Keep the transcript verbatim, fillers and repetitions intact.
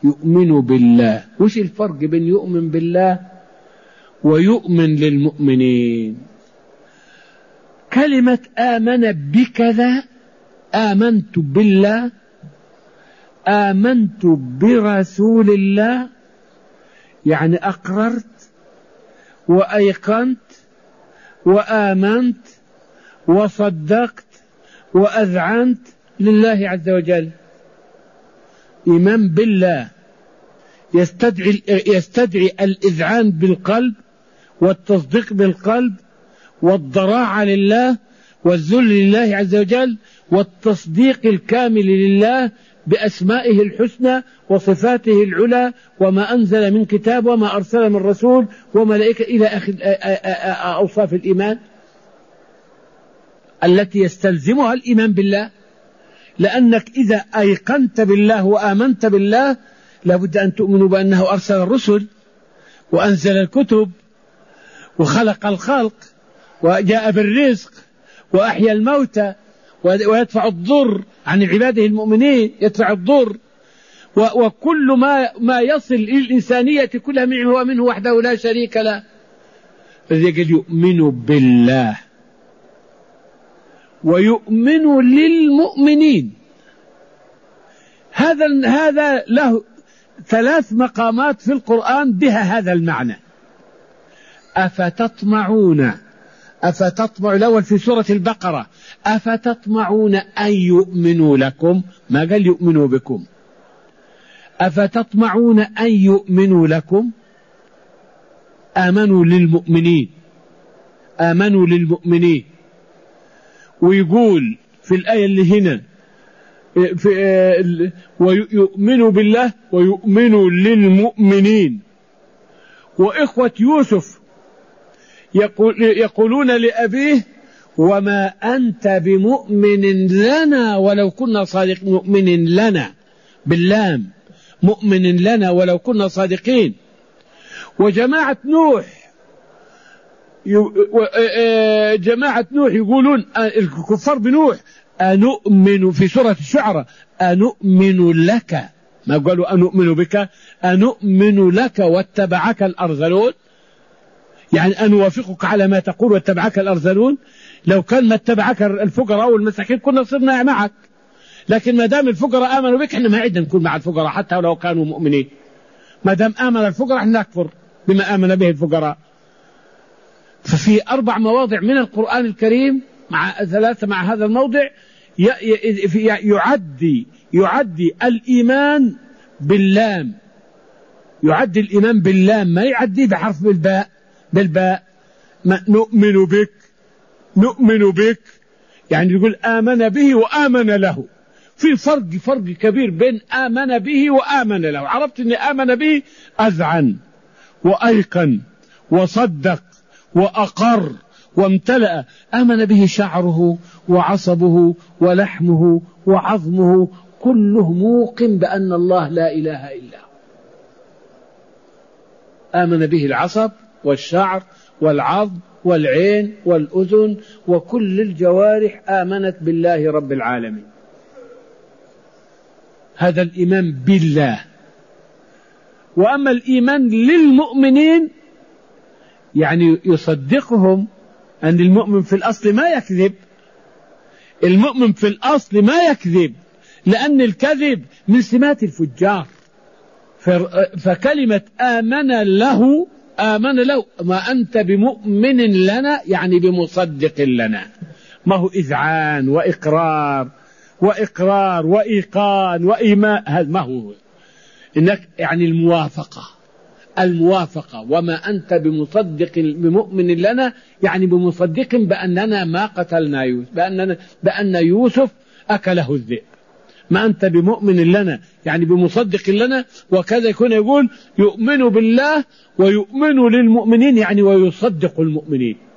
يؤمن بالله. وش الفرق بين يؤمن بالله ويؤمن للمؤمنين؟ كلمة آمن بكذا، آمنت بالله، آمنت برسول الله، يعني أقررت وأيقنت وآمنت وصدقت وأذعنت لله عز وجل. إيمان بالله يستدعي, يستدعي الإذعان بالقلب والتصديق بالقلب والضراعة لله والذل لله عز وجل والتصديق الكامل لله بأسمائه الحسنى وصفاته العلى وما أنزل من كتاب وما أرسل من رسول وملائكة إلى آخر أوصاف الإيمان التي يستلزمها الإيمان بالله. لأنك إذا أيقنت بالله وآمنت بالله لابد أن تؤمنوا بأنه أرسل الرسل وأنزل الكتب وخلق الخلق وجاء بالرزق وأحيا الموتى ويدفع الضر عن عباده المؤمنين، يدفع الضر وكل ما ما يصل للإنسانية كلها منه ومنه وحده لا شريك له. الذي قال يؤمن بالله ويؤمن للمؤمنين، هذا هذا له ثلاث مقامات في القرآن بها هذا المعنى. أفتطمعون أفتطمع الأول في سورة البقرة أفتطمعون أن يؤمنوا لكم، ما قال يؤمنوا بكم، أفتطمعون أن يؤمنوا لكم. آمنوا للمؤمنين، آمنوا للمؤمنين. ويقول في الآية اللي هنا ويؤمنوا بالله ويؤمنوا للمؤمنين. وإخوة يوسف يقول يقولون لأبيه وما أنت بمؤمن لنا ولو كنا صادقين. مؤمن لنا باللام، مؤمن لنا ولو كنا صادقين. وجماعة نوح جماعة نوح يقولون الكفار بنوح أنؤمن في سورة الشعراء أنؤمن لك، ما قالوا أنؤمن بك، أنؤمن لك واتبعك الأرذلون، يعني أن نوافقك على ما تقول واتبعك الأرذلون. لو كان ما اتبعك الفقراء والمساكين كنا صرنا معك، لكن ما دام الفقراء آمنوا بك احنا ما عدنا نكون مع الفقراء حتى ولو كانوا مؤمنين. ما دام آمن الفقراء احنا نكفر بما آمن به الفقراء. ففي أربع مواضع من القرآن الكريم مع ثلاثة مع هذا الموضع يعدي يعدي الإيمان باللام، يعدي الإيمان باللام، ما يعدي بحرف بالباء بالباء. ما نؤمن بك، نؤمن بك يعني يقول آمن به وآمن له. في فرق فرق كبير بين آمن به وآمن له. عرفت أن آمن به أذعن وأيقن وصدق وأقر وامتلأ. آمن به شعره وعصبه ولحمه وعظمه كله موقن بأن الله لا إله إلا هو. آمن به العصب والشعر والعظم والعين والأذن وكل الجوارح آمنت بالله رب العالمين. هذا الإيمان بالله. وأما الإيمان للمؤمنين يعني يصدقهم أن المؤمن في الأصل ما يكذب. المؤمن في الأصل ما يكذب، لأن الكذب من سمات الفجار. فكلمة آمن له آمن له ما أنت بمؤمن لنا يعني بمصدق لنا. ما هو إذعان وإقرار وإقرار وإيقان وإيمان، هذا ما هو. إنك يعني الموافقة الموافقة. وما أنت بمصدق بمؤمن لنا يعني بمصدق بأننا ما قتلنا يوسف، بأننا بأن يوسف أكله الذئب. ما أنت بمؤمن لنا يعني بمصدق لنا. وكذا يكون يقول يؤمن بالله ويؤمن للمؤمنين يعني ويصدق المؤمنين.